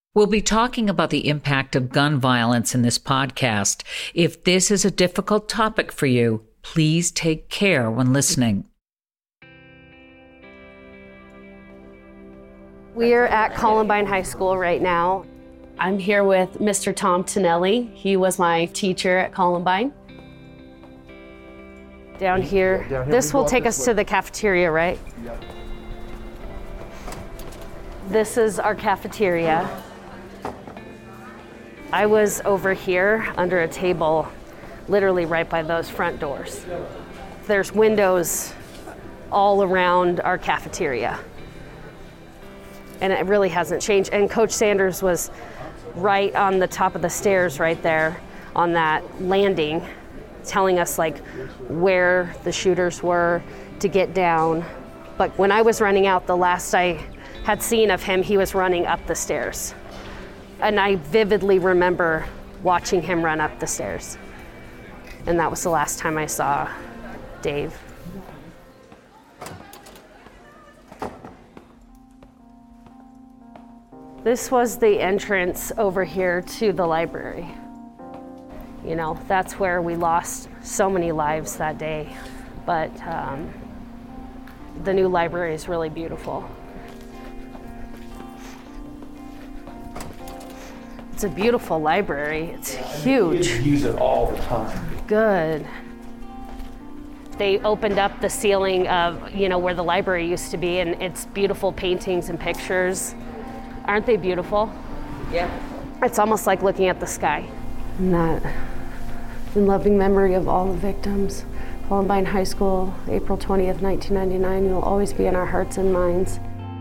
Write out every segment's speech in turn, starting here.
We'll be talking about the impact of gun violence in this podcast. If this is a difficult topic for you, please take care when listening. We're at Columbine High School right now. I'm here with Mr. Tom Tonelli. He was my teacher at Columbine. Down here. This will take us to the cafeteria, right? Yep. This is our cafeteria. I was over here under a table, literally right by those front doors. There's windows all around our cafeteria. And it really hasn't changed. And Coach Sanders was right on the top of the stairs right there on that landing, telling us like where the shooters were to get down. But when I was running out, the last I had seen of him, he was running up the stairs. And I vividly remember watching him run up the stairs. And that was the last time I saw Dave. This was the entrance over here to the library. You know, that's where we lost so many lives that day. But the new library is really beautiful. It's a beautiful library. It's huge. You use it all the time. Good. They opened up the ceiling of, you know, where the library used to be, and it's beautiful paintings and pictures. Aren't they beautiful? Yeah. It's almost like looking at the sky. And that, in loving memory of all the victims, Columbine High School, April 20th, 1999, you'll always be in our hearts and minds.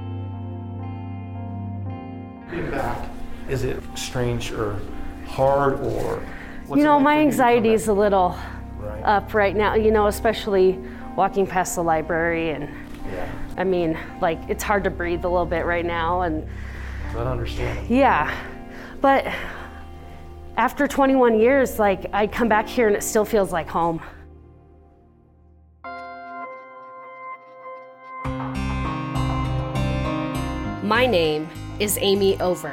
Being back, is it strange or hard or? You know, my anxiety is a little up right now, you know, especially walking past the library and I mean, like, it's hard to breathe a little bit right now. And I don't understand. Yeah, but after 21 years, like, I come back here and it still feels like home. My name is Amy Over,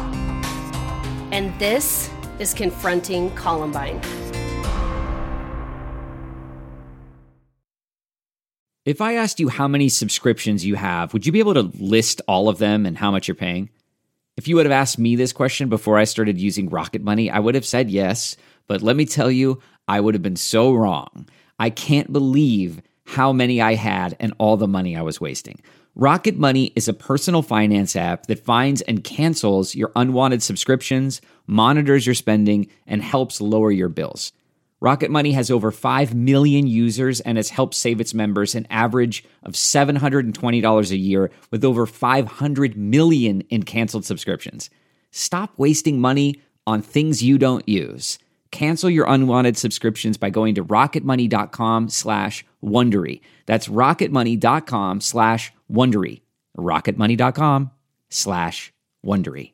and this is Confronting Columbine. If I asked you how many subscriptions you have, would you be able to list all of them and how much you're paying? If you would have asked me this question before I started using Rocket Money, I would have said yes, but let me tell you, I would have been so wrong. I can't believe how many I had and all the money I was wasting. Rocket Money is a personal finance app that finds and cancels your unwanted subscriptions, monitors your spending, and helps lower your bills. Rocket Money has over 5 million users and has helped save its members an average of $720 a year with over 500 million in canceled subscriptions. Stop wasting money on things you don't use. Cancel your unwanted subscriptions by going to rocketmoney.com/Wondery. That's rocketmoney.com/Wondery. rocketmoney.com/Wondery.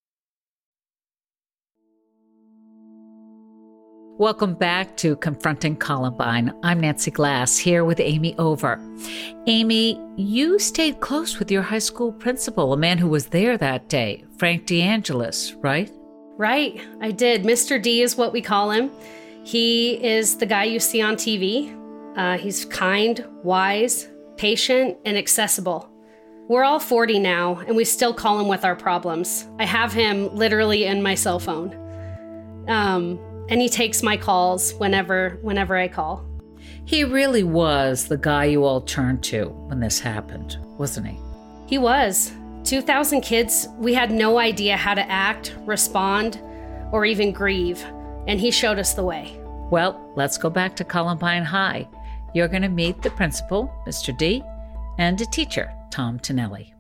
Welcome back to Confronting Columbine. I'm Nancy Glass, here with Amy Over. Amy, you stayed close with your high school principal, a man who was there that day, Frank DeAngelis, right? Right, I did. Mr. D is what we call him. He is the guy you see on TV. He's kind, wise, patient, and accessible. We're all 40 now, and we still call him with our problems. I have him literally in my cell phone. And he takes my calls whenever I call. He really was the guy you all turned to when this happened, wasn't he? He was. 2,000 kids, we had no idea how to act, respond, or even grieve, and he showed us the way. Well, let's go back to Columbine High. You're going to meet the principal, Mr. D, and a teacher, Tom Tonelli.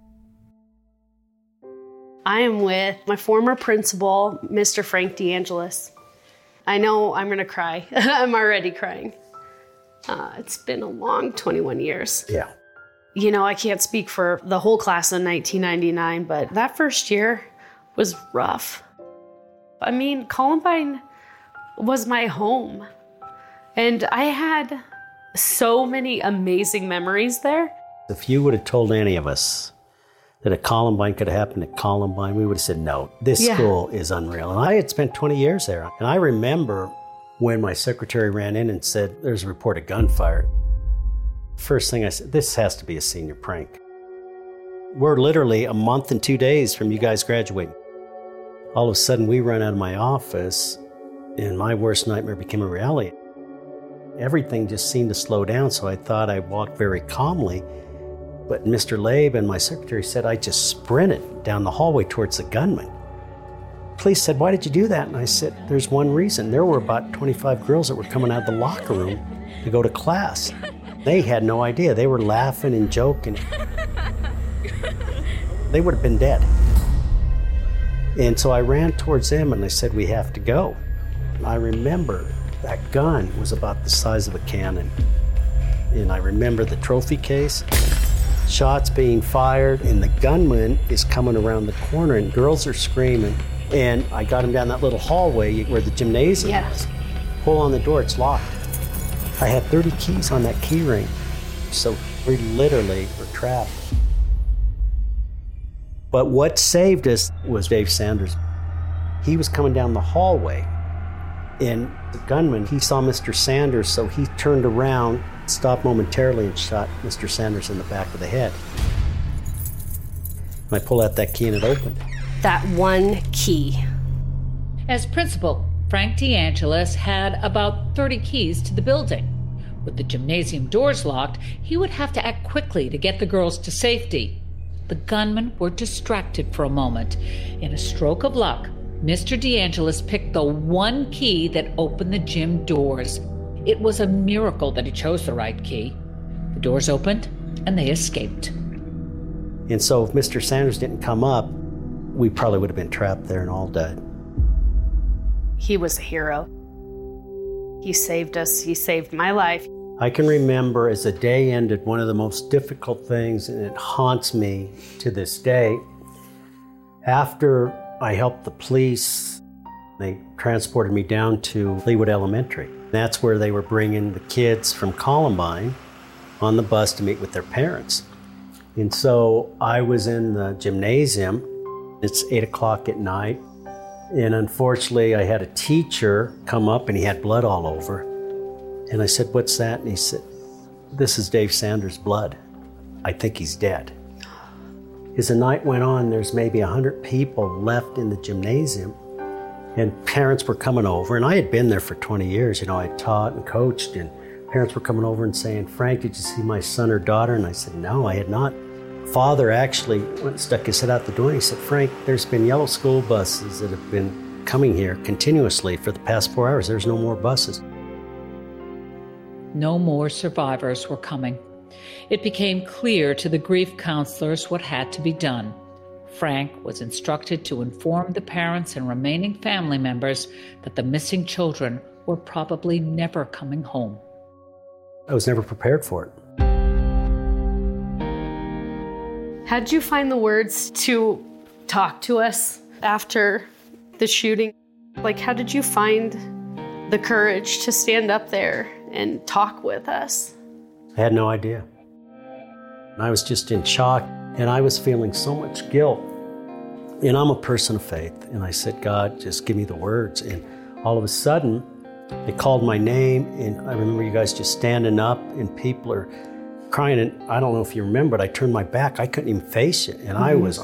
I am with my former principal, Mr. Frank DeAngelis. I know I'm going to cry. I'm already crying. It's been a long 21 years. Yeah. You know, I can't speak for the whole class in 1999, but that first year was rough. I mean, Columbine was my home. And I had so many amazing memories there. If you would have told any of us that a Columbine could have happened at Columbine, we would have said, no, this school is unreal. And I had spent 20 years there. And I remember when my secretary ran in and said, there's a report of gunfire. First thing I said, this has to be a senior prank. We're literally a month and 2 days from you guys graduating. All of a sudden, we run out of my office, and my worst nightmare became a reality. Everything just seemed to slow down, so I thought I walked very calmly. But Mr. Labe and my secretary said I just sprinted down the hallway towards the gunman. Police said, why did you do that? And I said, there's one reason. There were about 25 girls that were coming out of the locker room to go to class. They had no idea. They were laughing and joking. They would have been dead. And so I ran towards them and I said, we have to go. I remember that gun was about the size of a cannon. And I remember the trophy case, shots being fired, and the gunman is coming around the corner and girls are screaming. And I got him down that little hallway where the gymnasium is. Pull on the door, it's locked. I had 30 keys on that key ring. So we literally were trapped. But what saved us was Dave Sanders. He was coming down the hallway, and the gunman, he saw Mr. Sanders, so he turned around, stopped momentarily, and shot Mr. Sanders in the back of the head. And I pulled out that key and it opened. That one key. As principal, Frank DeAngelis had about 30 keys to the building. With the gymnasium doors locked, he would have to act quickly to get the girls to safety. The gunmen were distracted for a moment. In a stroke of luck, Mr. DeAngelis picked the one key that opened the gym doors. It was a miracle that he chose the right key. The doors opened, and they escaped. And so if Mr. Sanders didn't come up, we probably would have been trapped there and all dead. He was a hero. He saved us. He saved my life. I can remember as the day ended, one of the most difficult things, and it haunts me to this day. After I helped the police, they transported me down to Leawood Elementary. That's where they were bringing the kids from Columbine on the bus to meet with their parents. And so I was in the gymnasium. It's 8 o'clock at night. And unfortunately, I had a teacher come up and he had blood all over. And I said, what's that? And he said, this is Dave Sanders' blood. I think he's dead. As the night went on, there's maybe 100 people left in the gymnasium. And parents were coming over. And I had been there for 20 years. You know, I taught and coached. And parents were coming over and saying, Frank, did you see my son or daughter? And I said, no, I had not. Father actually went and stuck his head out the door and he said, Frank, there's been yellow school buses that have been coming here continuously for the past 4 hours. There's no more buses. No more survivors were coming. It became clear to the grief counselors what had to be done. Frank was instructed to inform the parents and remaining family members that the missing children were probably never coming home. I was never prepared for it. How did you find the words to talk to us after the shooting? Like, how did you find the courage to stand up there and talk with us? I had no idea. I was just in shock, and I was feeling so much guilt. And I'm a person of faith, and I said, God, just give me the words. And all of a sudden, they called my name, and I remember you guys just standing up, and people are crying, and I don't know if you remember, but I turned my back. I couldn't even face it, and I was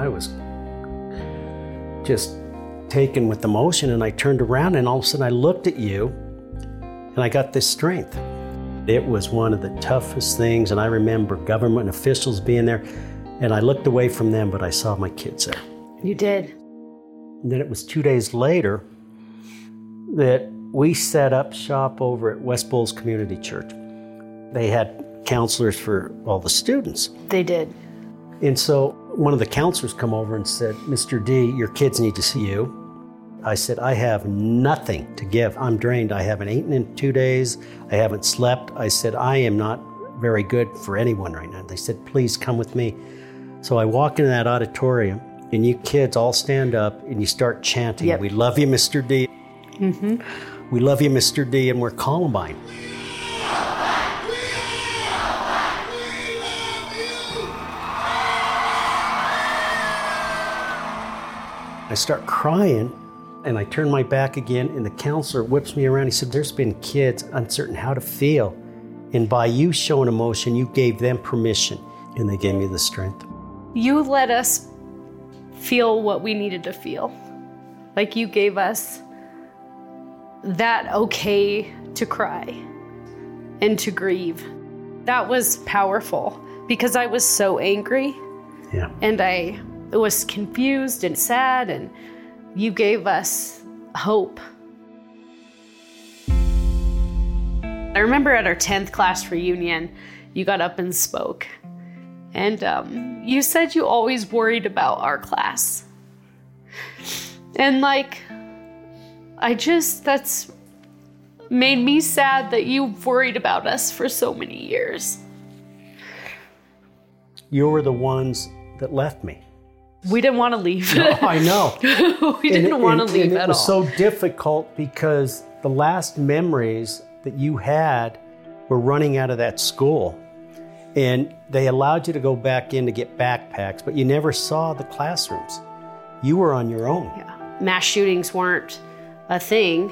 just taken with emotion, and I turned around, and all of a sudden I looked at you, and I got this strength. It was one of the toughest things, and I remember government officials being there, and I looked away from them, but I saw my kids there. You did. And then it was 2 days later that we set up shop over at West Bowles Community Church. They had counselors for all the students. They did. And so one of the counselors come over and said, Mr. D, your kids need to see you. I said, I have nothing to give. I'm drained. I haven't eaten in 2 days. I haven't slept. I said, I am not very good for anyone right now. They said, please come with me. So I walk into that auditorium, and you kids all stand up and you start chanting, yep. We love you, Mr. D. Mm-hmm. We love you, Mr. D, and we're Columbine. I start crying, and I turn my back again, and the counselor whips me around. He said, there's been kids uncertain how to feel, and by you showing emotion, you gave them permission, and they gave me the strength. You let us feel what we needed to feel. Like you gave us that okay to cry and to grieve. That was powerful because I was so angry. Yeah. And I was confused and sad, and you gave us hope. I remember at our 10th class reunion, you got up and spoke. And you said you always worried about our class. And that's made me sad that you worried about us for so many years. You were the ones that left me. We didn't want to leave. No, I know. We didn't want to leave at all. It was so difficult because the last memories that you had were running out of that school. And they allowed you to go back in to get backpacks, but you never saw the classrooms. You were on your own. Yeah. Mass shootings weren't a thing.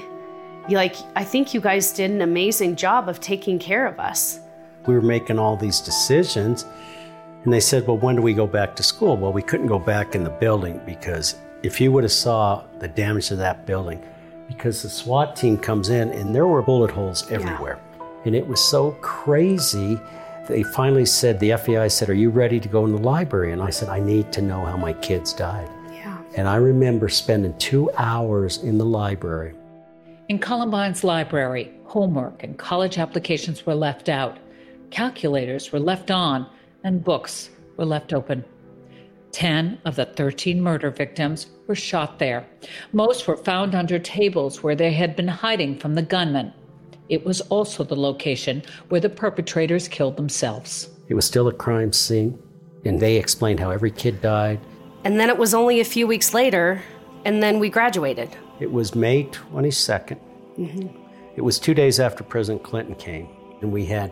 I think you guys did an amazing job of taking care of us. We were making all these decisions, and they said, well, when do we go back to school? Well, we couldn't go back in the building because if you would have saw the damage to that building, because the SWAT team comes in and there were bullet holes everywhere. Yeah. And it was so crazy. They finally said, the FBI said, are you ready to go in the library? And I said, I need to know how my kids died. Yeah. And I remember spending 2 hours in the library. In Columbine's library, homework and college applications were left out, calculators were left on, and books were left open. 10 of the 13 murder victims were shot there. Most were found under tables where they had been hiding from the gunman. It was also the location where the perpetrators killed themselves. It was still a crime scene, and they explained how every kid died. And then it was only a few weeks later, and then we graduated. It was May 22nd. Mm-hmm. It was 2 days after President Clinton came, and we had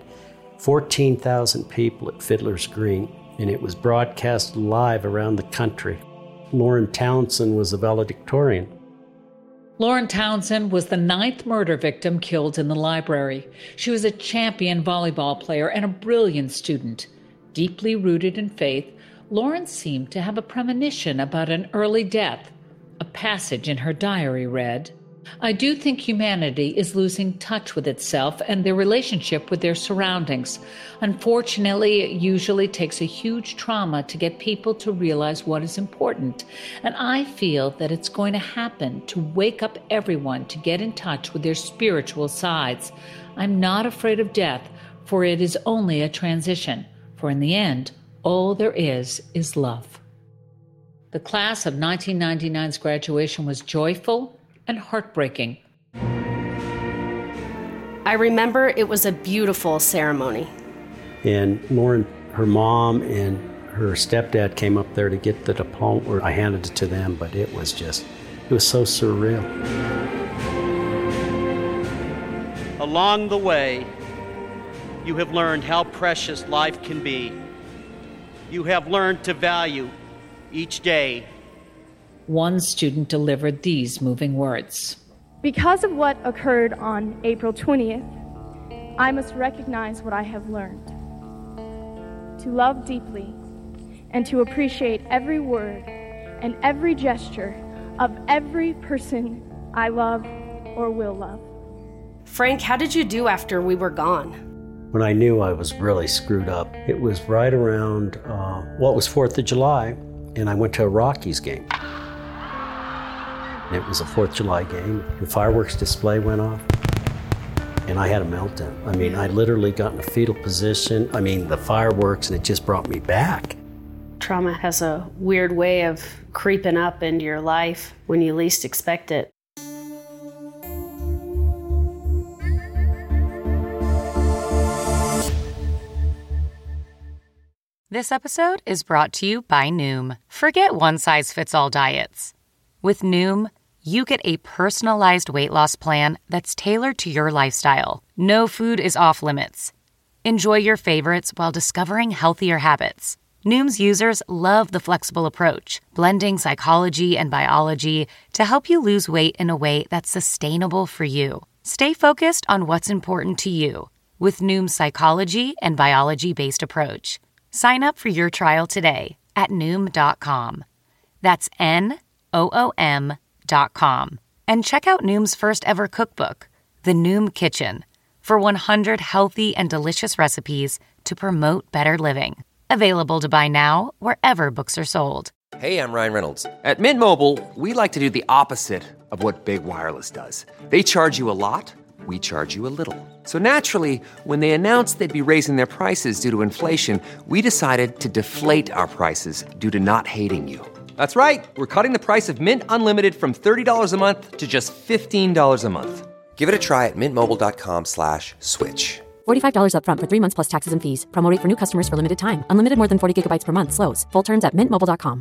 14,000 people at Fiddler's Green, and it was broadcast live around the country. Lauren Townsend was the valedictorian. Lauren Townsend was the 9th murder victim killed in the library. She was a champion volleyball player and a brilliant student. Deeply rooted in faith, Lauren seemed to have a premonition about an early death. A passage in her diary read, I do think humanity is losing touch with itself and their relationship with their surroundings. Unfortunately, it usually takes a huge trauma to get people to realize what is important. And I feel that it's going to happen to wake up everyone to get in touch with their spiritual sides. I'm not afraid of death, for it is only a transition. For in the end, all there is love. The class of 1999's graduation was joyful and heartbreaking. I remember it was a beautiful ceremony. And Lauren, her mom and her stepdad came up there to get the diploma, or I handed it to them, but it was so surreal. Along the way, you have learned how precious life can be. You have learned to value each day. One student delivered these moving words. Because of what occurred on April 20th, I must recognize what I have learned. To love deeply and to appreciate every word and every gesture of every person I love or will love. Frank, how did you do after we were gone? When I knew I was really screwed up, it was right around, it was 4th of July, and I went to a Rockies game. It was a 4th of July game. The fireworks display went off, and I had a meltdown. I mean, I literally got in a fetal position. I mean, the fireworks, and it just brought me back. Trauma has a weird way of creeping up into your life when you least expect it. This episode is brought to you by Noom. Forget one-size-fits-all diets. With Noom, you get a personalized weight loss plan that's tailored to your lifestyle. No food is off limits. Enjoy your favorites while discovering healthier habits. Noom's users love the flexible approach, blending psychology and biology to help you lose weight in a way that's sustainable for you. Stay focused on what's important to you with Noom's psychology and biology-based approach. Sign up for your trial today at Noom.com. That's Noom.com. And check out Noom's first ever cookbook, The Noom Kitchen, for 100 healthy and delicious recipes to promote better living. Available to buy now wherever books are sold. Hey, I'm Ryan Reynolds. At Mint Mobile, we like to do the opposite of what Big Wireless does. They charge you a lot, we charge you a little. So naturally, when they announced they'd be raising their prices due to inflation, we decided to deflate our prices due to not hating you. That's right. We're cutting the price of Mint Unlimited from $30 a month to just $15 a month. Give it a try at mintmobile.com/switch. $45 up front for 3 months plus taxes and fees. Promo rate for new customers for limited time. Unlimited more than 40 gigabytes per month. Slows full terms at mintmobile.com.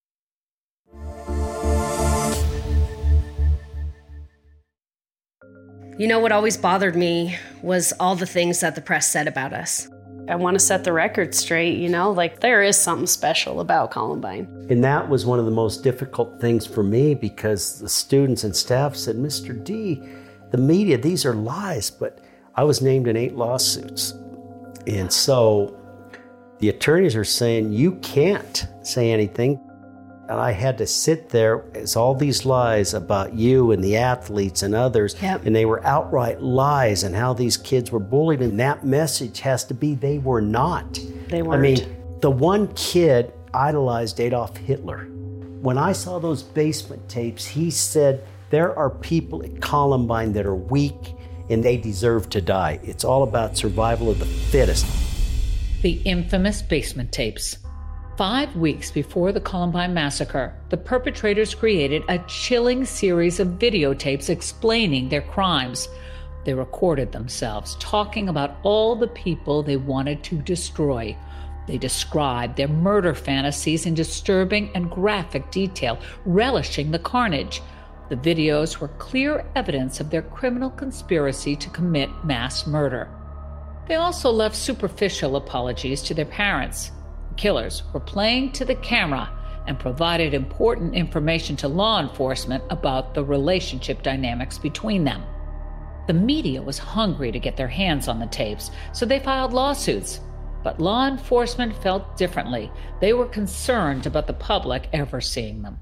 You know what always bothered me was all the things that the press said about us. I want to set the record straight, like there is something special about Columbine. And that was one of the most difficult things for me because the students and staff said, Mr. D, the media, these are lies, but I was named in 8 lawsuits. And so the attorneys are saying, you can't say anything. And I had to sit there as all these lies about you and the athletes and others, and they were outright lies and how these kids were bullied. And that message has to be they were not. They weren't. I mean, the one kid idolized Adolf Hitler. When I saw those basement tapes, he said, there are people at Columbine that are weak and they deserve to die. It's all about survival of the fittest. The infamous basement tapes. 5 weeks before the Columbine massacre, the perpetrators created a chilling series of videotapes explaining their crimes. They recorded themselves talking about all the people they wanted to destroy. They described their murder fantasies in disturbing and graphic detail, relishing the carnage. The videos were clear evidence of their criminal conspiracy to commit mass murder. They also left superficial apologies to their parents. The killers were playing to the camera and provided important information to law enforcement about the relationship dynamics between them. The media was hungry to get their hands on the tapes, so they filed lawsuits. But law enforcement felt differently. They were concerned about the public ever seeing them.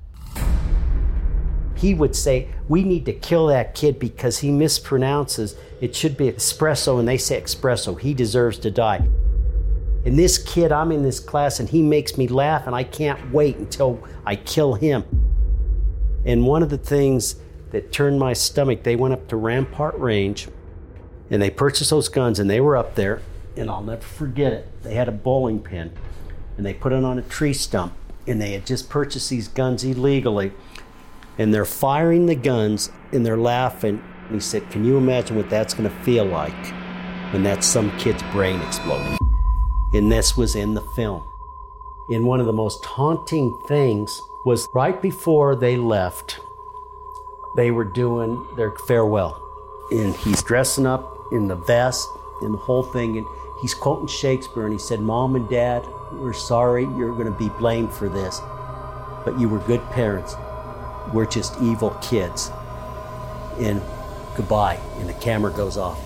He would say, we need to kill that kid because he mispronounces. It should be espresso, and they say espresso. He deserves to die. And this kid, I'm in this class, and he makes me laugh, and I can't wait until I kill him. And one of the things that turned my stomach, they went up to Rampart Range, and they purchased those guns, and they were up there, and I'll never forget it. They had a bowling pin, and they put it on a tree stump, and they had just purchased these guns illegally. And they're firing the guns, and they're laughing. And he said, can you imagine what that's going to feel like when that's some kid's brain exploding? And this was in the film. And one of the most haunting things was right before they left, they were doing their farewell. And he's dressing up in the vest and the whole thing, and he's quoting Shakespeare, and he said, Mom and Dad, we're sorry you're going to be blamed for this, but you were good parents. We're just evil kids. And goodbye. And the camera goes off.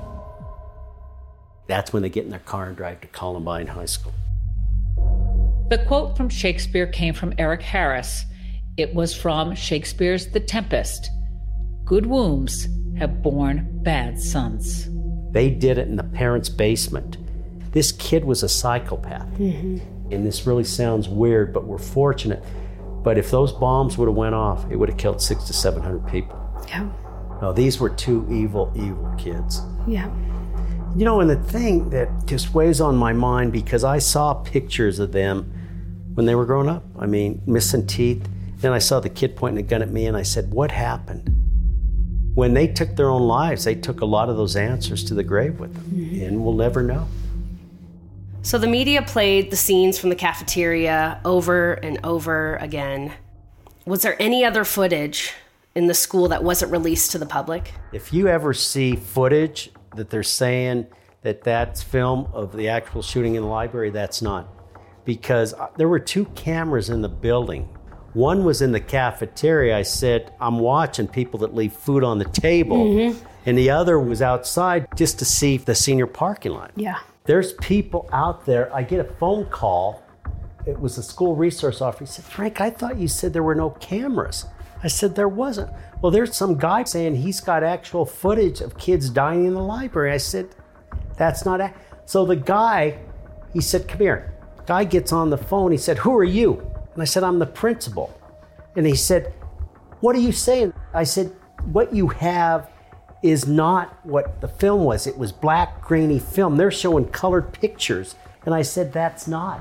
That's when they get in their car and drive to Columbine High School. The quote from Shakespeare came from Eric Harris. It was from Shakespeare's The Tempest. Good wombs have borne bad sons. They did it in the parents' basement. This kid was a psychopath. Mm-hmm. And this really sounds weird, but we're fortunate. But if those bombs would have went off, it would have killed 600 to 700 people. Yeah. No, these were two evil, evil kids. Yeah. And the thing that just weighs on my mind, because I saw pictures of them when they were growing up. I mean, missing teeth. Then I saw the kid pointing a gun at me, and I said, what happened? When they took their own lives, they took a lot of those answers to the grave with them. Mm-hmm. And we'll never know. So the media played the scenes from the cafeteria over and over again. Was there any other footage in the school that wasn't released to the public? If you ever see footage that they're saying that that's film of the actual shooting in the library, that's not. because there were 2 cameras in the building. One was in the cafeteria. I said, I'm watching people that leave food on the table. And the other was outside just to see the senior parking lot. Yeah. There's people out there. I get a phone call. It was a school resource officer. He said, Frank, I thought you said there were no cameras. I said, there wasn't. Well, there's some guy saying he's got actual footage of kids dying in the library. I said, that's not it. So the guy, he said, come here. Guy gets on the phone. He said, who are you? And I said, I'm the principal. And he said, what are you saying? I said, what you have is not what the film was. It was black, grainy film. They're showing colored pictures. And I said, that's not.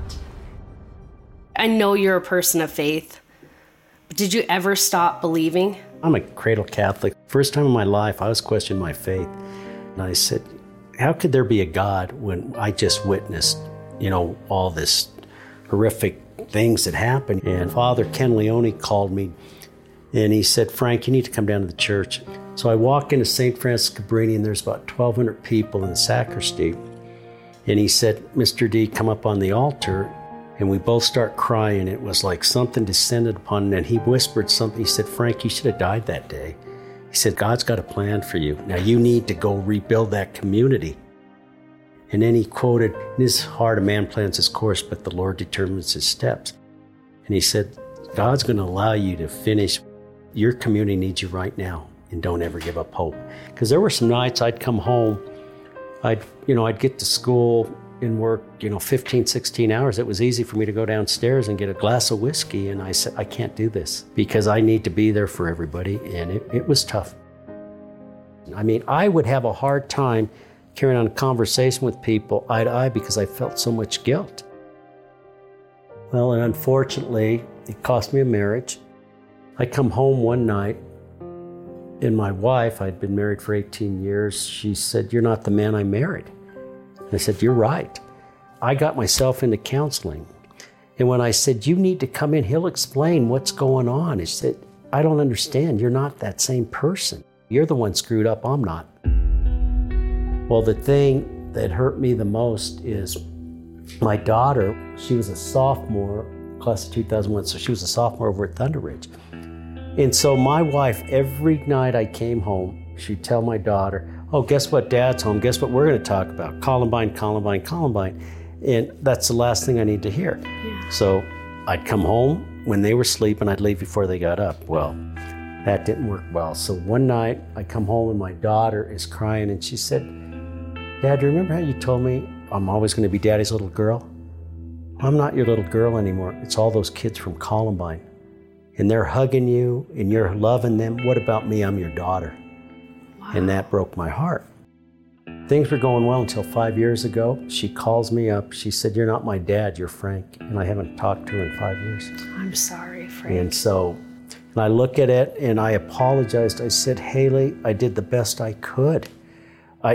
I know you're a person of faith, but did you ever stop believing? I'm a cradle Catholic. First time in my life, I was questioning my faith. And I said, how could there be a God when I just witnessed, all this horrific things that happened? And Father Ken Leone called me and he said, Frank, you need to come down to the church. So I walk into St. Francis Cabrini and there's about 1,200 people in the sacristy. And he said, Mr. D, come up on the altar. And we both start crying. It was like something descended upon him. And he whispered something. He said, Frank, you should have died that day. He said, God's got a plan for you. Now you need to go rebuild that community. And then he quoted, in his heart a man plans his course, but the Lord determines his steps. And he said, God's going to allow you to finish. Your community needs you right now. And don't ever give up hope. Because there were some nights I'd come home. I'd get to school and work, 15, 16 hours. It was easy for me to go downstairs and get a glass of whiskey. And I said, I can't do this because I need to be there for everybody. And it was tough. I mean, I would have a hard time carrying on a conversation with people eye to eye because I felt so much guilt. Well, and unfortunately, it cost me a marriage. I come home one night and my wife, I'd been married for 18 years. She said, you're not the man I married. I said, you're right. I got myself into counseling. And when I said, you need to come in, he'll explain what's going on. He said, I don't understand. You're not that same person. You're the one screwed up. I'm not. Well, the thing that hurt me the most is my daughter. She was a sophomore, class of 2001, so she was a sophomore over at Thunder Ridge. And so my wife, every night I came home, she'd tell my daughter, oh, guess what, Dad's home. Guess what we're going to talk about? Columbine, Columbine, Columbine. And that's the last thing I need to hear. Yeah. So I'd come home when they were sleeping. I'd leave before they got up. Well, that didn't work well. So one night I come home and my daughter is crying and she said, Dad, do you remember how you told me I'm always going to be Daddy's little girl? I'm not your little girl anymore. It's all those kids from Columbine. And they're hugging you and you're loving them. What about me? I'm your daughter. Wow. And that broke my heart. Things were going well until 5 years ago. She calls me up. She said, you're not my dad, you're Frank. And I haven't talked to her in 5 years. I'm sorry, Frank. And so, and I look at it and I apologized. I said, Haley, I did the best I could. I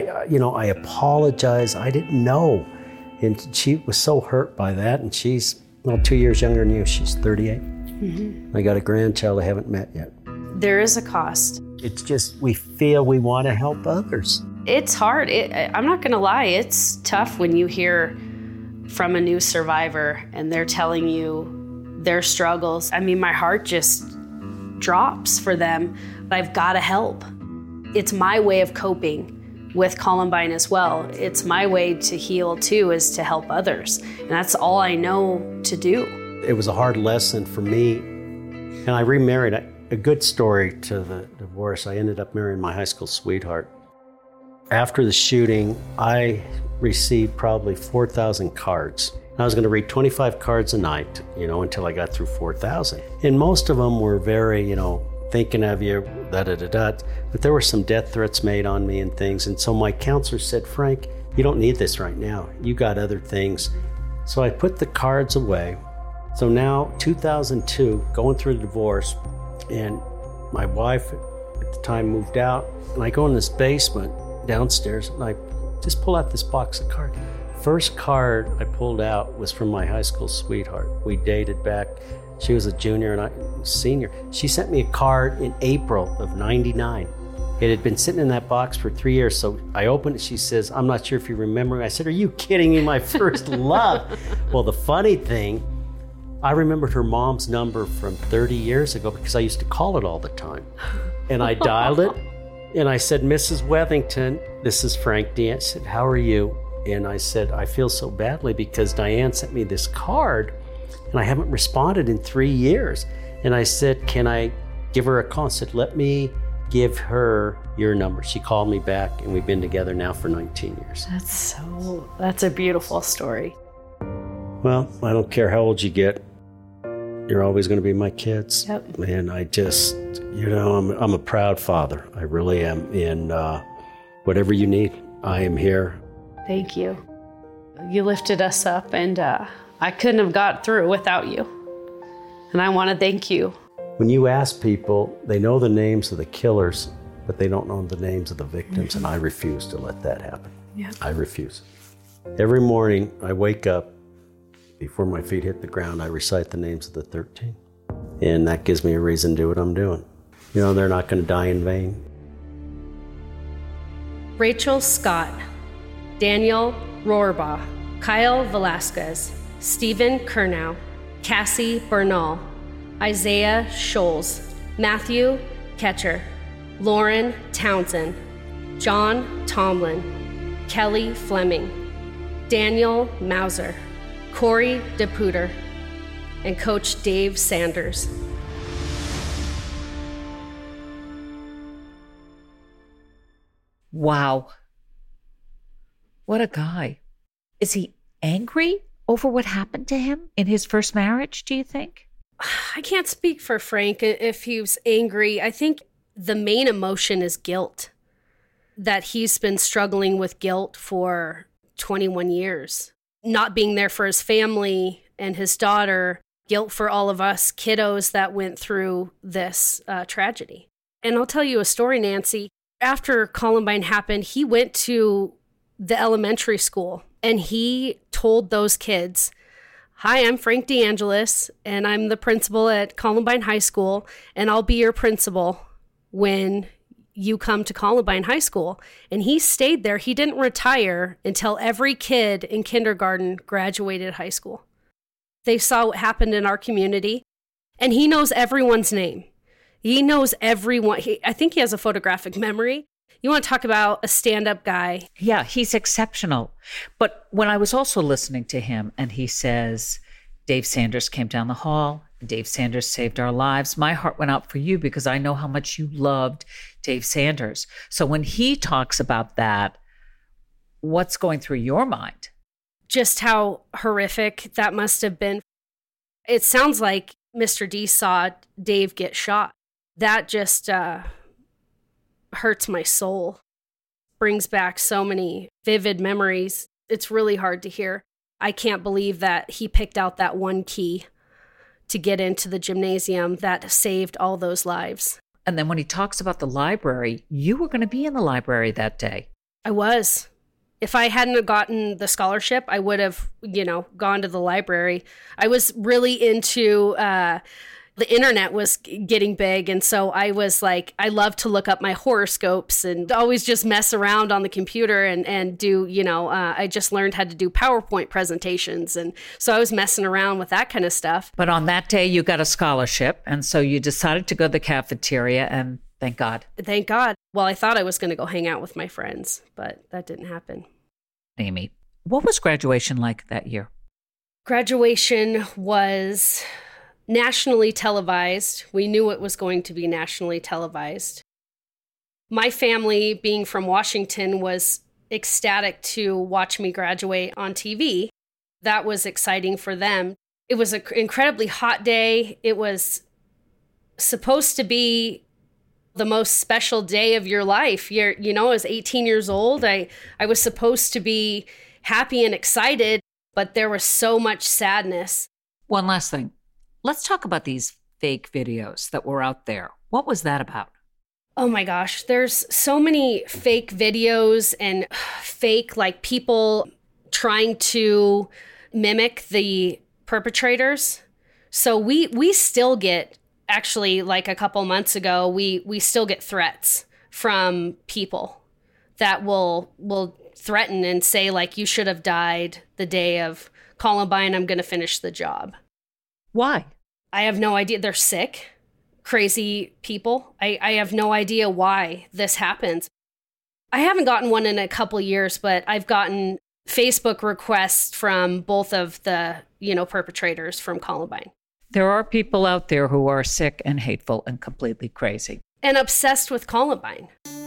apologize. I didn't know. And she was so hurt by that. And she's 2 years younger than you. She's 38. Mm-hmm. I got a grandchild I haven't met yet. There is a cost. It's just we feel we want to help others. It's hard. I'm not going to lie. It's tough when you hear from a new survivor and they're telling you their struggles. I mean, my heart just drops for them, but I've got to help. It's my way of coping with Columbine as well. It's my way to heal too, is to help others. And that's all I know to do. It was a hard lesson for me. And I remarried. A good story to the divorce. I ended up marrying my high school sweetheart. After the shooting, I received probably 4,000 cards. I was going to read 25 cards a night, until I got through 4,000. And most of them were very, thinking of you, da-da-da-da. But there were some death threats made on me and things. And so my counselor said, Frank, you don't need this right now. You got other things. So I put the cards away. So now, 2002, going through the divorce, and my wife at the time moved out, and I go in this basement downstairs, and I just pull out this box of cards. First card I pulled out was from my high school sweetheart. We dated back. She was a junior and I was a senior. She sent me a card in April of '99. It had been sitting in that box for 3 years. So I opened it. She says, I'm not sure if you remember. I said, are you kidding me? My first love. Well, the funny thing, I remembered her mom's number from 30 years ago because I used to call it all the time. And I dialed it and I said, Mrs. Wethington, this is Frank Diane. I said, how are you? And I said, I feel so badly because Diane sent me this card and I haven't responded in 3 years. And I said, can I give her a call? I said, let me give her your number. She called me back and we've been together now for 19 years. That's a beautiful story. Well, I don't care how old you get. You're always going to be my kids. Yep. And I just, I'm a proud father. I really am. And whatever you need, I am here. Thank you. You lifted us up, and I couldn't have got through without you. And I want to thank you. When you ask people, they know the names of the killers, but they don't know the names of the victims, and I refuse to let that happen. Yeah. I refuse. Every morning I wake up, before my feet hit the ground, I recite the names of the 13. And that gives me a reason to do what I'm doing. They're not going to die in vain. Rachel Scott, Daniel Rohrbaugh, Kyle Velasquez, Stephen Kernow, Cassie Bernal, Isaiah Scholes, Matthew Ketcher, Lauren Townsend, John Tomlin, Kelly Fleming, Daniel Mauser, Corey DePuter, and Coach Dave Sanders. Wow. What a guy. Is he angry over what happened to him in his first marriage, do you think? I can't speak for Frank if he was angry. I think the main emotion is guilt, that he's been struggling with guilt for 21 years. Not being there for his family and his daughter, guilt for all of us kiddos that went through this tragedy. And I'll tell you a story, Nancy. After Columbine happened, he went to the elementary school and he told those kids, hi, I'm Frank DeAngelis and I'm the principal at Columbine High School and I'll be your principal when you come to Columbine High School. And he stayed there. He didn't retire until every kid in kindergarten graduated high school. They saw what happened in our community, and he knows everyone's name. He knows everyone. I think he has a photographic memory. You want to talk about a stand-up guy? Yeah, he's exceptional. But when I was also listening to him, and he says, Dave Sanders came down the hall, Dave Sanders saved our lives. My heart went out for you because I know how much you loved Dave Sanders. So when he talks about that, what's going through your mind? Just how horrific that must have been. It sounds like Mr. D saw Dave get shot. That just hurts my soul. Brings back so many vivid memories. It's really hard to hear. I can't believe that he picked out that one key to get into the gymnasium that saved all those lives. And then when he talks about the library, you were going to be in the library that day. I was. If I hadn't gotten the scholarship, I would have, gone to the library. I was really into, the internet was getting big. And so I was like, I love to look up my horoscopes and always just mess around on the computer and do, I just learned how to do PowerPoint presentations. And so I was messing around with that kind of stuff. But on that day, you got a scholarship. And so you decided to go to the cafeteria, and thank God. Thank God. Well, I thought I was going to go hang out with my friends, but that didn't happen. Amy, what was graduation like that year? Graduation was nationally televised. We knew it was going to be nationally televised. My family, being from Washington, was ecstatic to watch me graduate on TV. That was exciting for them. It was an incredibly hot day. It was supposed to be the most special day of your life. I was 18 years old. I was supposed to be happy and excited, but there was so much sadness. One last thing. Let's talk about these fake videos that were out there. What was that about? Oh my gosh, there's so many fake videos and fake people trying to mimic the perpetrators. So we still get, actually, a couple months ago, we still get threats from people that will threaten and say, like, you should have died the day of Columbine, I'm going to finish the job. Why? I have no idea. They're sick, crazy people. I have no idea why this happens. I haven't gotten one in a couple years, but I've gotten Facebook requests from both of the, perpetrators from Columbine. There are people out there who are sick and hateful and completely crazy. And obsessed with Columbine.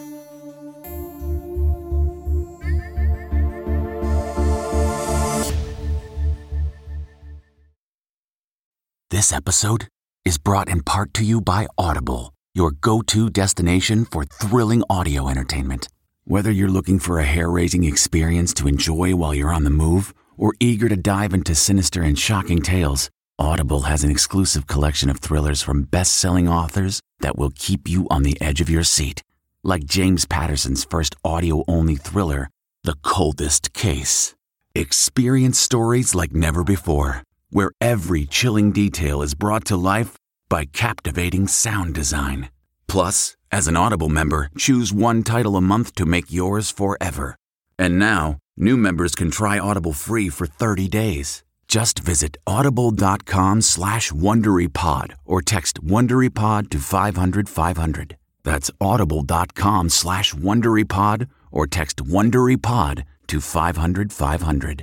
This episode is brought in part to you by Audible, your go-to destination for thrilling audio entertainment. Whether you're looking for a hair-raising experience to enjoy while you're on the move or eager to dive into sinister and shocking tales, Audible has an exclusive collection of thrillers from best-selling authors that will keep you on the edge of your seat. Like James Patterson's first audio-only thriller, The Coldest Case. Experience stories like never before, where every chilling detail is brought to life by captivating sound design. Plus, as an Audible member, choose one title a month to make yours forever. And now, new members can try Audible free for 30 days. Just visit audible.com/WonderyPod or text WonderyPod to 500-500. That's audible.com/WonderyPod or text WonderyPod to 500-500.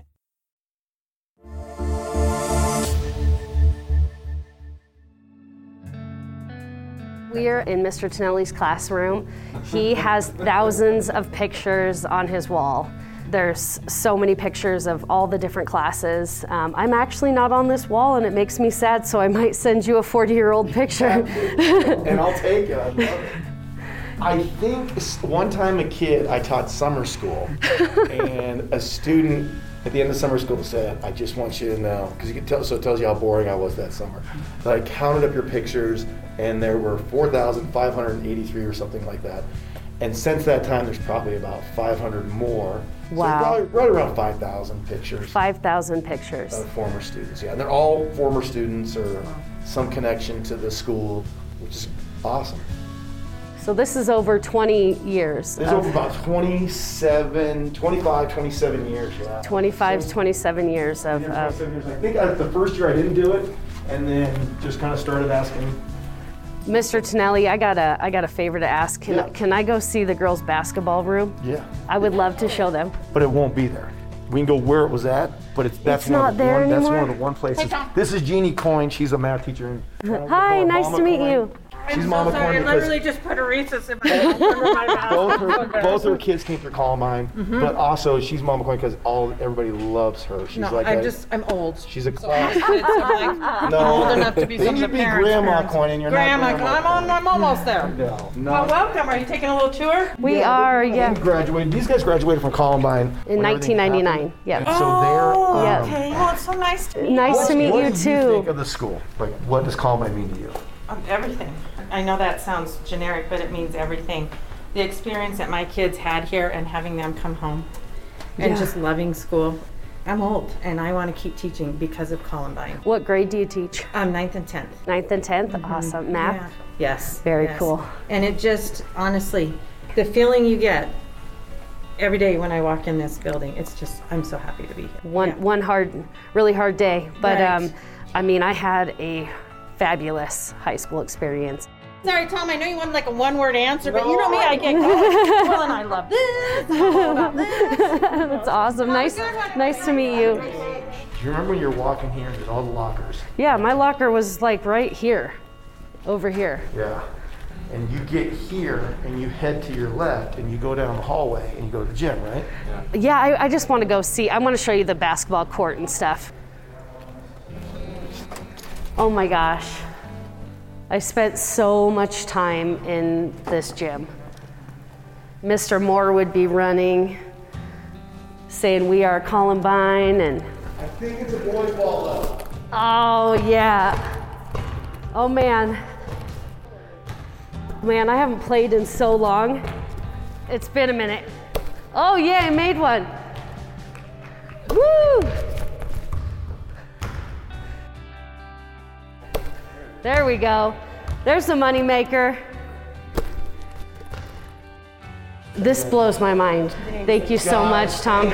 We're in Mr. Tonelli's classroom. He has thousands of pictures on his wall. There's so many pictures of all the different classes. I'm actually not on this wall and it makes me sad, so I might send you a 40-year-old picture. And I'll take it, I love it. I think one time I taught summer school, and a student at the end of summer school said, I just want you to know, because you can tell, so it tells you how boring I was that summer. But I counted up your pictures, and there were 4,583 or something like that. And since that time, there's probably about 500 more. Wow. So probably right around 5,000 pictures. 5,000 pictures. Of former students, yeah. And they're all former students or some connection to the school, which is awesome. So this is over 20 years. This is over about 27 years, yeah. 25, 27 years of... 27 years. I think the first year I didn't do it, and then just kind of started asking. Mr. Tonelli, I got a favor to ask. Can I go see the girls' basketball room? Yeah. I would love to show them. But it won't be there. We can go where it was at, but that's not there anymore. That's one of the one places. Hey, this is Jeannie Coyne. She's a math teacher. Hi, nice to meet you. She's Mama Coyne. I literally just put a recess in my mouth. Both her kids came through Columbine, but also she's Mama Coyne because everybody loves her. She's I'm old. She's a class. I'm old enough to be some of the parents. Grandma Coyne, and you're Grandma, not Grandma. I'm almost there. No. Well, welcome. Are you taking a little tour? We are, yeah. These guys graduated from Columbine in 1999. Yeah. And so they're. Okay. Well, it's so nice to meet you. Nice to meet you What do too. you think of the school? Like, what does Columbine mean to you? Everything. I know that sounds generic, but it means everything. The experience that my kids had here and having them come home and just loving school. I'm old and I want to keep teaching because of Columbine. What grade do you teach? 9th and 10th. 9th and 10th? Mm-hmm. Awesome. Math? Yeah. Yes. Very cool. And it just, honestly, the feeling you get every day when I walk in this building, it's just, I'm so happy to be here. One really hard day. But right. I had a fabulous high school experience. Sorry, Tom, I know you wanted like a one-word answer, but you know me, I get going. Well, and I love this, I'm all about this. That's awesome. Nice to meet you. Do you remember when you were walking here and there's all the lockers? Yeah, my locker was like right here, over here. Yeah. And you get here and you head to your left and you go down the hallway and you go to the gym, right? Yeah, I just want to go see. I want to show you the basketball court and stuff. Oh my gosh. I spent so much time in this gym. Mr. Moore would be running, saying, "We are Columbine," and I think it's a boy ball though. Oh yeah. Oh man. Man, I haven't played in so long. It's been a minute. Oh yeah, I made one. Woo! There we go. There's the money maker. This blows my mind. Thank you so much, Tom.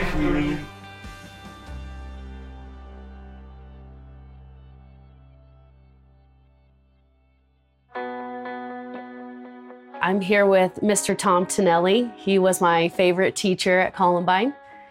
I'm here with Mr. Tom Tonelli. He was my favorite teacher at Columbine,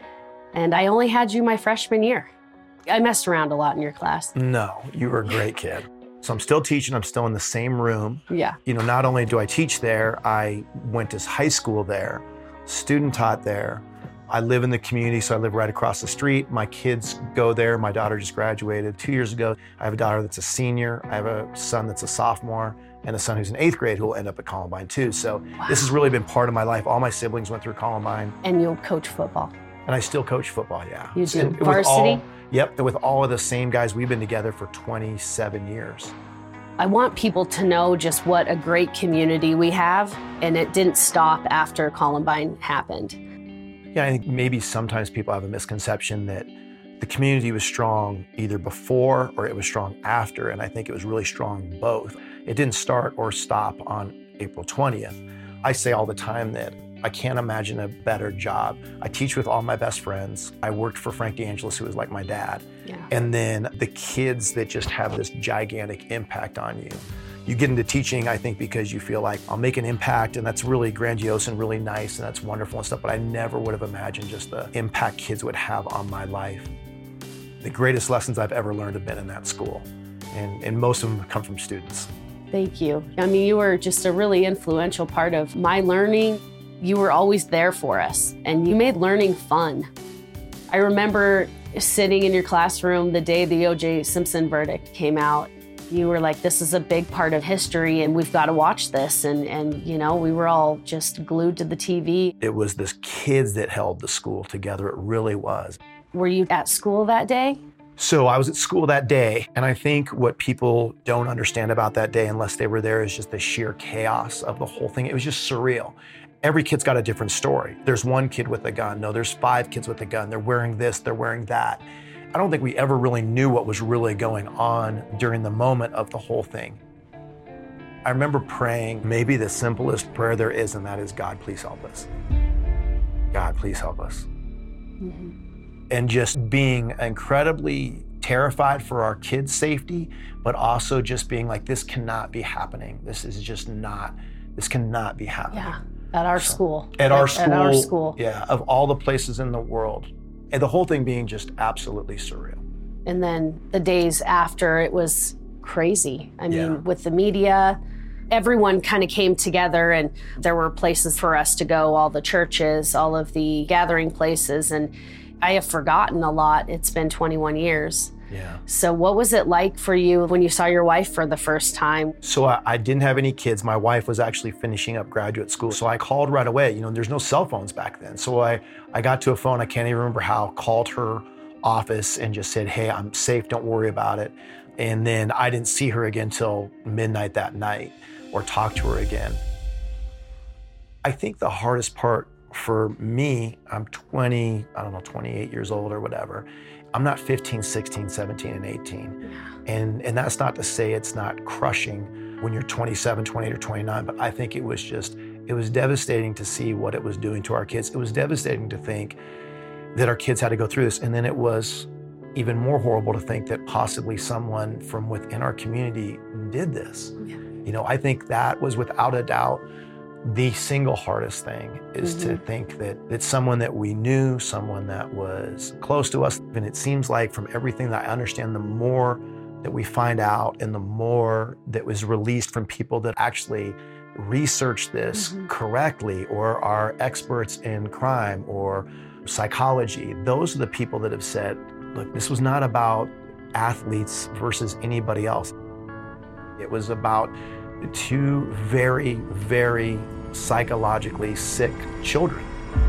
and I only had you my freshman year. I messed around a lot in your class. No, you were a great kid. So I'm still teaching, I'm still in the same room. Yeah. You know, not only do I teach there, I went to high school there, student taught there. I live in the community, so I live right across the street. My kids go there. My daughter just graduated 2 years ago. I have a daughter that's a senior. I have a son that's a sophomore and a son who's in 8th grade who will end up at Columbine too. So This has really been part of my life. All my siblings went through Columbine. And you'll coach football. And I still coach football, yeah. You do? And Varsity? Yep, and with all of the same guys, we've been together for 27 years. I want people to know just what a great community we have, and it didn't stop after Columbine happened. Yeah, I think maybe sometimes people have a misconception that the community was strong either before or it was strong after, and I think it was really strong both. It didn't start or stop on April 20th. I say all the time that I can't imagine a better job. I teach with all my best friends. I worked for Frank DeAngelis, who was like my dad. Yeah. And then the kids that just have this gigantic impact on you. You get into teaching, I think, because you feel like I'll make an impact, and that's really grandiose and really nice, and that's wonderful and stuff, but I never would have imagined just the impact kids would have on my life. The greatest lessons I've ever learned have been in that school, and most of them come from students. Thank you. I mean, you were just a really influential part of my learning. You were always there for us, and you made learning fun. I remember sitting in your classroom the day the O.J. Simpson verdict came out. You were like, this is a big part of history, and we've got to watch this. And you know, we were all just glued to the TV. It was this kids that held the school together. It really was. Were you at school that day? So I was at school that day, and I think what people don't understand about that day unless they were there is just the sheer chaos of the whole thing. It was just surreal. Every kid's got a different story. There's one kid with a gun. No, there's 5 kids with a gun. They're wearing this, they're wearing that. I don't think we ever really knew what was really going on during the moment of the whole thing. I remember praying maybe the simplest prayer there is, and that is, God, please help us. God, please help us. Mm-hmm. And just being incredibly terrified for our kids' safety, but also just being like, this cannot be happening. This cannot be happening. Yeah, at our school. At our school. Yeah, of all the places in the world. And the whole thing being just absolutely surreal. And then the days after, it was crazy. I mean, with the media, everyone kind of came together, and there were places for us to go, all the churches, all of the gathering places. And I have forgotten a lot. It's been 21 years. Yeah. So what was it like for you when you saw your wife for the first time? So I didn't have any kids. My wife was actually finishing up graduate school. So I called right away. You know, there's no cell phones back then. So I got to a phone, I can't even remember how, called her office and just said, hey, I'm safe, don't worry about it. And then I didn't see her again till midnight that night or talk to her again. I think the hardest part for me, I'm 28 years old or whatever. I'm not 15, 16, 17, and 18. And that's not to say it's not crushing when you're 27, 28, or 29, but I think it was devastating to see what it was doing to our kids. It was devastating to think that our kids had to go through this. And then it was even more horrible to think that possibly someone from within our community did this. Yeah. You know, I think that was without a doubt the single hardest thing is to think that someone that we knew, someone that was close to us, and it seems like from everything that I understand, the more that we find out and the more that was released from people that actually research this correctly or are experts in crime or psychology, those are the people that have said, look, this was not about athletes versus anybody else. It was about 2 very, very psychologically sick children.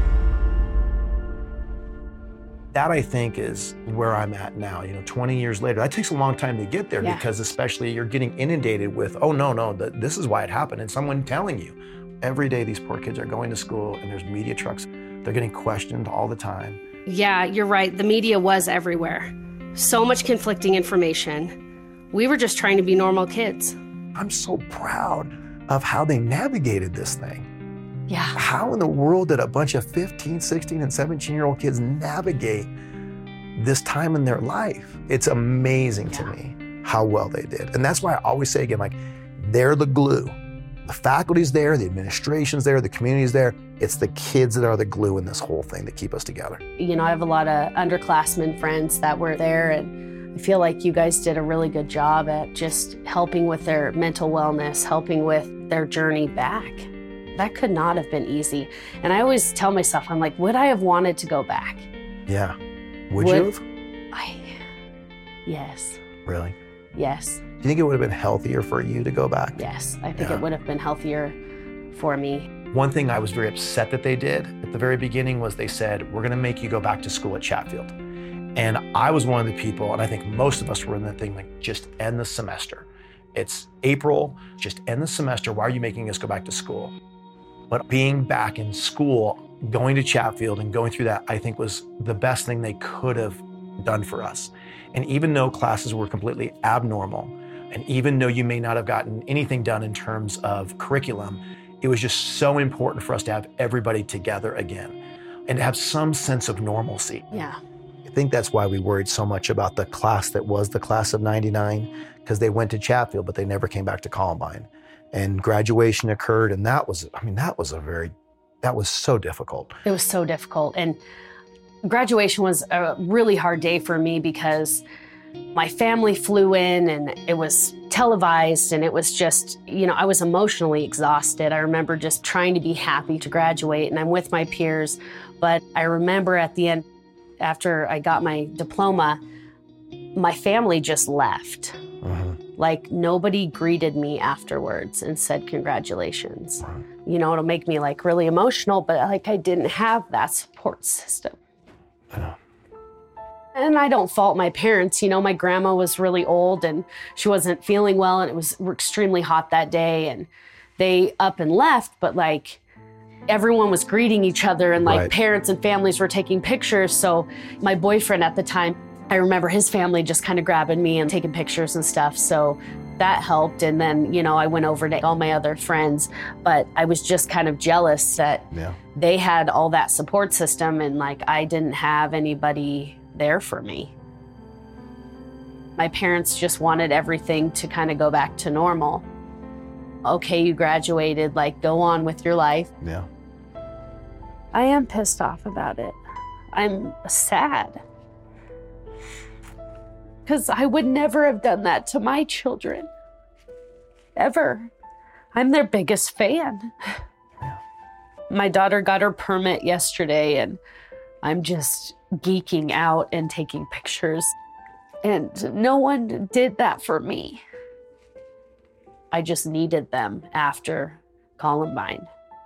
That, I think, is where I'm at now. You know, 20 years later, that takes a long time to get there because especially you're getting inundated with, oh, no, this is why it happened. And someone telling you. Every day these poor kids are going to school and there's media trucks. They're getting questioned all the time. Yeah, you're right. The media was everywhere. So much conflicting information. We were just trying to be normal kids. I'm so proud of how they navigated this thing. Yeah. How in the world did a bunch of 15, 16, and 17-year-old kids navigate this time in their life? It's amazing to me how well they did. And that's why I always say again, like, they're the glue. The faculty's there, the administration's there, the community's there. It's the kids that are the glue in this whole thing that keep us together. You know, I have a lot of underclassmen friends that were there, and I feel like you guys did a really good job at just helping with their mental wellness, helping with their journey back. That could not have been easy. And I always tell myself, I'm like, would I have wanted to go back? Yeah. Would you have? Yes. Really? Yes. Do you think it would have been healthier for you to go back? Yes, I think it would have been healthier for me. One thing I was very upset that they did at the very beginning was they said, we're gonna make you go back to school at Chatfield. And I was one of the people, and I think most of us were in that thing, like, just end the semester. It's April, just end the semester. Why are you making us go back to school? But being back in school, going to Chatfield and going through that, I think was the best thing they could have done for us. And even though classes were completely abnormal, and even though you may not have gotten anything done in terms of curriculum, it was just so important for us to have everybody together again and to have some sense of normalcy. Yeah. I think that's why we worried so much about the class that was the class of '99, because they went to Chatfield, but they never came back to Columbine. And graduation occurred, and that was so difficult. It was so difficult. And graduation was a really hard day for me because my family flew in and it was televised, and it was just, I was emotionally exhausted. I remember just trying to be happy to graduate, and I'm with my peers. But I remember at the end, after I got my diploma, my family just left. Like, nobody greeted me afterwards and said congratulations. It'll make me like really emotional, but like I didn't have that support system. And I don't fault my parents. My grandma was really old and she wasn't feeling well, and it was extremely hot that day, and they up and left, but like everyone was greeting each other, and like parents and families were taking pictures. So my boyfriend at the time, I remember his family just kind of grabbing me and taking pictures and stuff. So that helped. And then, I went over to all my other friends, but I was just kind of jealous that they had all that support system, and like I didn't have anybody there for me. My parents just wanted everything to kind of go back to normal. Okay, you graduated, like go on with your life. Yeah. I am pissed off about it. I'm sad. Because I would never have done that to my children. Ever. I'm their biggest fan. My daughter got her permit yesterday, and I'm just geeking out and taking pictures. And no one did that for me. I just needed them after Columbine.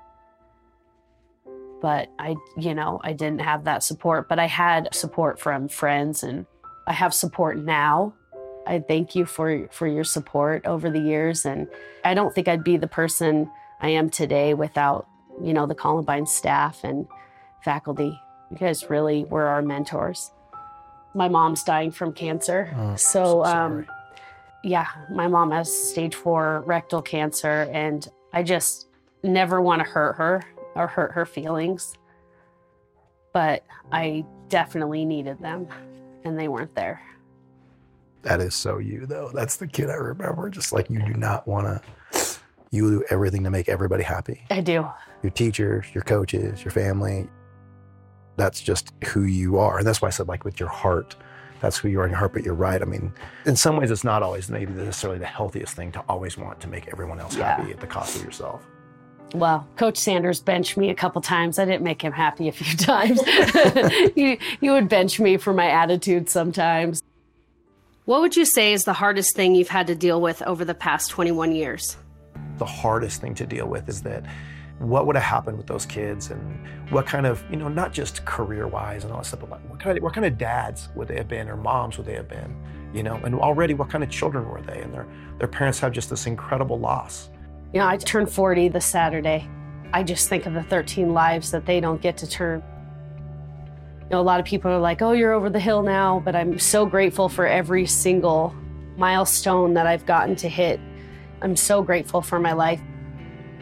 But I didn't have that support, but I had support from friends, and I have support now. I thank you for your support over the years, and I don't think I'd be the person I am today without, the Columbine staff and faculty. You guys really were our mentors. My mom's dying from cancer. Oh, so sorry. My mom has stage 4 rectal cancer, and I just never want to hurt her or hurt her feelings. But I definitely needed them, and they weren't there. That is so you, though. That's the kid I remember. Just like, you do not want to, you do everything to make everybody happy. I do. Your teachers, your coaches, your family. That's just who you are. And that's why I said, like, with your heart, that's who you are in your heart. But you're right. I mean, in some ways, it's not always maybe necessarily the healthiest thing to always want to make everyone else happy at the cost of yourself. Well, Coach Sanders benched me a couple times. I didn't make him happy a few times. You would bench me for my attitude sometimes. What would you say is the hardest thing you've had to deal with over the past 21 years? The hardest thing to deal with is that what would have happened with those kids, and what kind of, not just career-wise and all that stuff, but what kind of dads would they have been, or moms would they have been, and already what kind of children were they, and their parents have just this incredible loss. I turned 40 this Saturday. I just think of the 13 lives that they don't get to turn. A lot of people are like, oh, you're over the hill now, but I'm so grateful for every single milestone that I've gotten to hit. I'm so grateful for my life.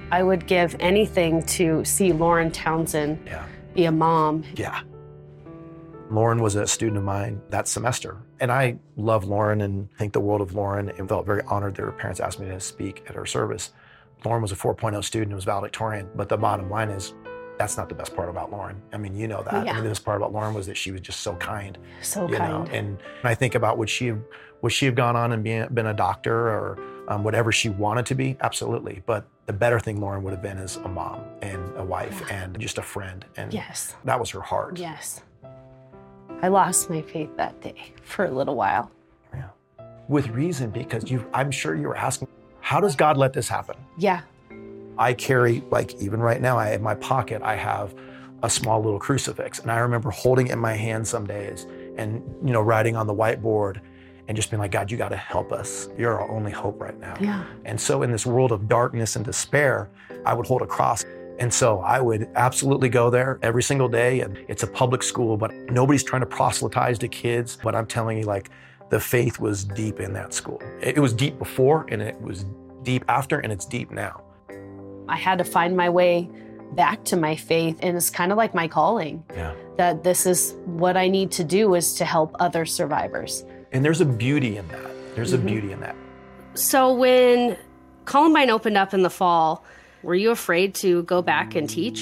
I would give anything to see Lauren Townsend be a mom. Yeah. Lauren was a student of mine that semester. And I love Lauren and think the world of Lauren and felt very honored that her parents asked me to speak at her service. Lauren was a 4.0 student and was valedictorian. But the bottom line is, that's not the best part about Lauren. I mean, you know that. Yeah. I mean, the best part about Lauren was that she was just so kind. So you kind. know? And I think about would she have gone on and been a doctor or whatever she wanted to be? Absolutely. But the better thing Lauren would have been is a mom and a wife and just a friend. And yes, that was her heart. Yes. I lost my faith that day for a little while. Yeah. With reason, because I'm sure you were asking, how does God let this happen? Yeah. I carry, like even right now, in my pocket, I have a small little crucifix. And I remember holding it in my hand some days and, writing on the whiteboard and just being like, God, you got to help us. You're our only hope right now. Yeah. And so in this world of darkness and despair, I would hold a cross. And so I would absolutely go there every single day. And it's a public school, but nobody's trying to proselytize to kids. But I'm telling you, like, the faith was deep in that school. It was deep before, and it was deep after, and it's deep now. I had to find my way back to my faith, and it's kind of like my calling. Yeah. That this is what I need to do, is to help other survivors. And there's a beauty in that. There's a beauty in that. So when Columbine opened up in the fall, were you afraid to go back and teach?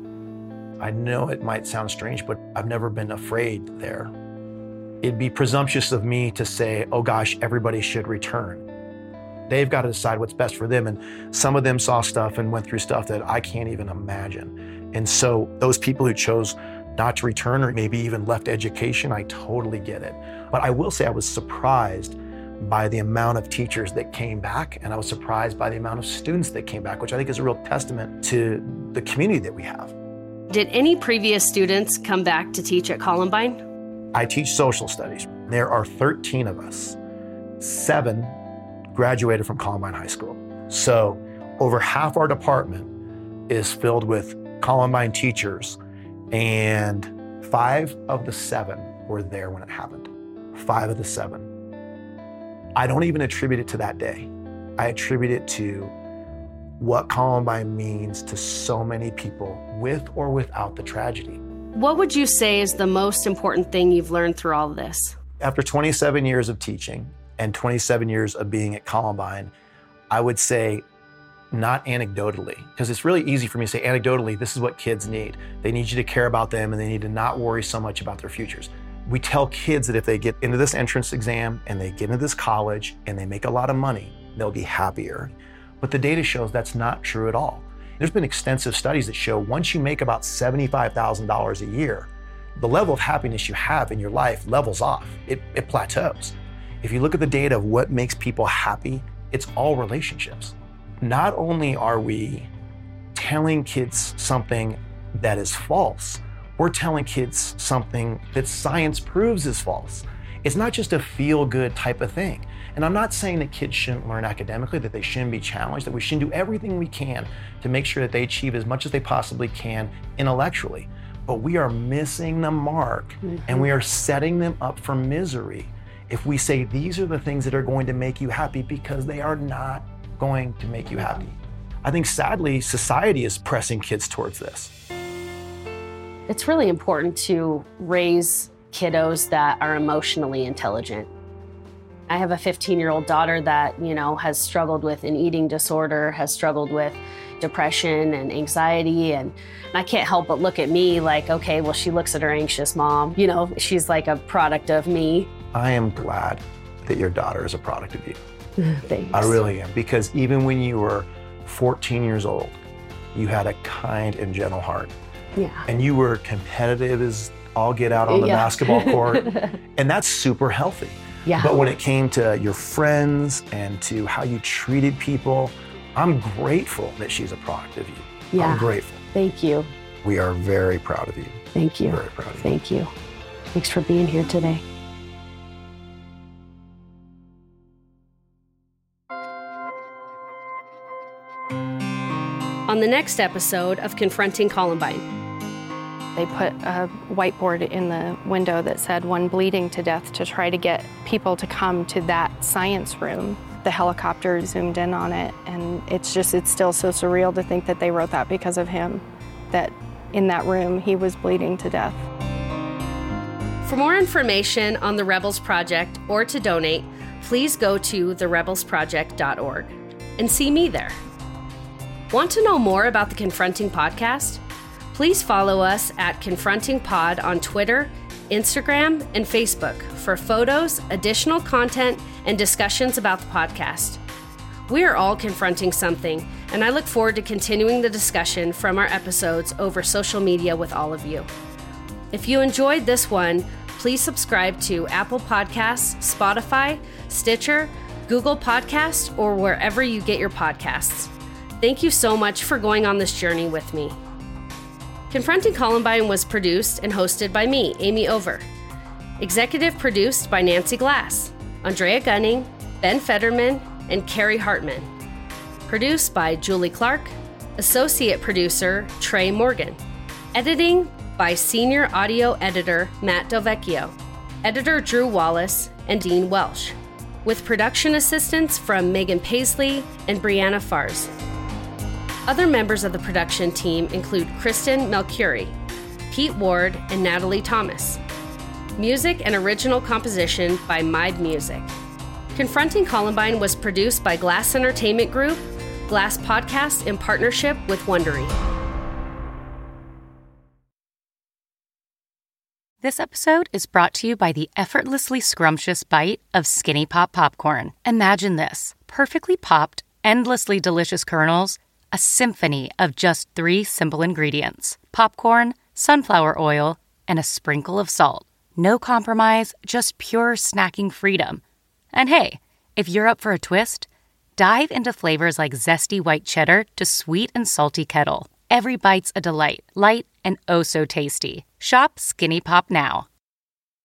I know it might sound strange, but I've never been afraid there. It'd be presumptuous of me to say, oh gosh, everybody should return. They've got to decide what's best for them. And some of them saw stuff and went through stuff that I can't even imagine. And so those people who chose not to return or maybe even left education, I totally get it. But I will say I was surprised by the amount of teachers that came back, and I was surprised by the amount of students that came back, which I think is a real testament to the community that we have. Did any previous students come back to teach at Columbine? I teach social studies. There are 13 of us. 7 graduated from Columbine High School. So over half our department is filled with Columbine teachers, and 5 of the 7 were there when it happened. 5 of the 7. I don't even attribute it to that day. I attribute it to what Columbine means to so many people with or without the tragedy. What would you say is the most important thing you've learned through all of this? After 27 years of teaching and 27 years of being at Columbine, I would say not anecdotally, because it's really easy for me to say anecdotally, this is what kids need. They need you to care about them, and they need to not worry so much about their futures. We tell kids that if they get into this entrance exam and they get into this college and they make a lot of money, they'll be happier. But the data shows that's not true at all. There's been extensive studies that show once you make about $75,000 a year, the level of happiness you have in your life levels off. It plateaus. If you look at the data of what makes people happy, it's all relationships. Not only are we telling kids something that is false, we're telling kids something that science proves is false. It's not just a feel-good type of thing. And I'm not saying that kids shouldn't learn academically, that they shouldn't be challenged, that we shouldn't do everything we can to make sure that they achieve as much as they possibly can intellectually. But we are missing the mark, and we are setting them up for misery if we say these are the things that are going to make you happy, because they are not going to make you happy. I think sadly, society is pressing kids towards this. It's really important to raise kiddos that are emotionally intelligent. I have a 15-year-old daughter that, has struggled with an eating disorder, has struggled with depression and anxiety, and I can't help but look at me like, okay, well, she looks at her anxious mom. She's like a product of me. I am glad that your daughter is a product of you. Thanks. I really am, because even when you were 14 years old, you had a kind and gentle heart. Yeah. And you were competitive as all get out on the basketball court, and that's super healthy. Yeah. But when it came to your friends and to how you treated people, I'm grateful that she's a product of you. Yeah. I'm grateful. Thank you. We are very proud of you. Thank you. Very proud of you. Thank you. Thanks for being here today. On the next episode of Confronting Columbine. They put a whiteboard in the window that said "one bleeding to death" to try to get people to come to that science room. the helicopter zoomed in on it, and it's still so surreal to think that they wrote that because of him, that in that room he was bleeding to death. For more information on the Rebels Project or to donate, please go to therebelsproject.org and see me there. Want to know more about the Confronting Podcast? Please follow us at Confronting Pod on Twitter, Instagram, and Facebook for photos, additional content, and discussions about the podcast. We are all confronting something, and I look forward to continuing the discussion from our episodes over social media with all of you. If you enjoyed this one, please subscribe to Apple Podcasts, Spotify, Stitcher, Google Podcasts, or wherever you get your podcasts. Thank you so much for going on this journey with me. Confronting Columbine was produced and hosted by me, Amy Over. Executive produced by Nancy Glass, Andrea Gunning, Ben Fetterman, and Carrie Hartman. Produced by Julie Clark. Associate producer Trey Morgan. Editing by Senior Audio Editor Matt Delvecchio. Editor Drew Wallace and Dean Welsh. With production assistance from Megan Paisley and Brianna Fars. Other members of the production team include Kristen Melchiori, Pete Ward, and Natalie Thomas. Music and original composition by Mide Music. Confronting Columbine was produced by Glass Entertainment Group, Glass Podcast in partnership with Wondery. This episode is brought to you by the effortlessly scrumptious bite of Skinny Pop popcorn. Imagine this: perfectly popped, endlessly delicious kernels, a symphony of just 3 simple ingredients: popcorn, sunflower oil, and a sprinkle of salt. No compromise, just pure snacking freedom. And hey, if you're up for a twist, dive into flavors like zesty white cheddar to sweet and salty kettle. Every bite's a delight, light and oh so tasty. Shop Skinny Pop now.